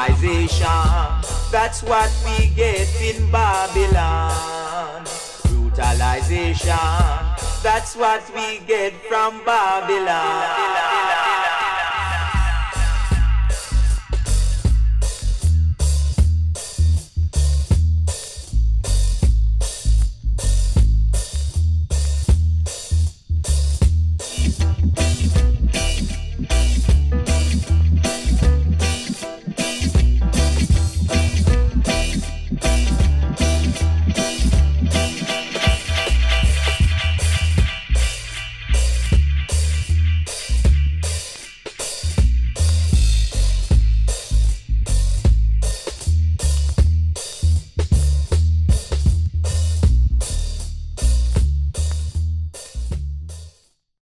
Islamization, that's what we get in Babylon. Brutalization, that's what we get from Babylon.